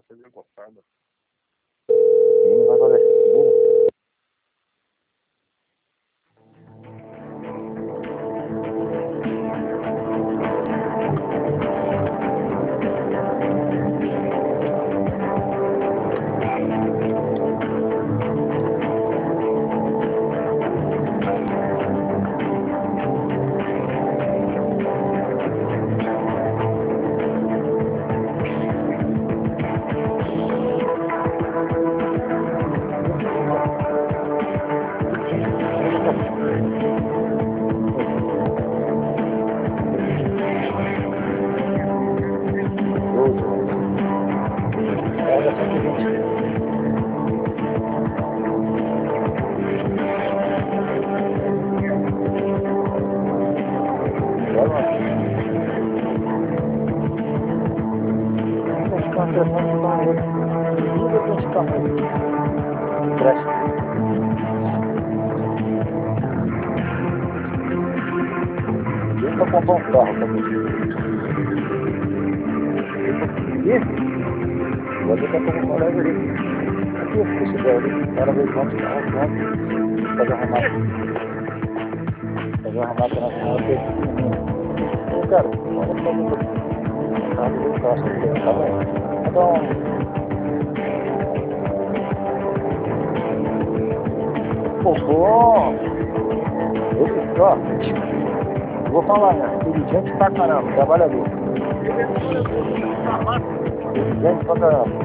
vai ser negociada. Não vai valer. Para comprar um carro também. Vou ter que comprar um colega ali. Aqui, esse velho ali, cada vez mais carro, fazer arrumado. Fazer arrumado na semana dele. Cara, olha só o carro do carro, tá bom? Então, pô, esse ó, vou falar, né? Inteligente pra caramba, trabalhador. Inteligente pra caramba.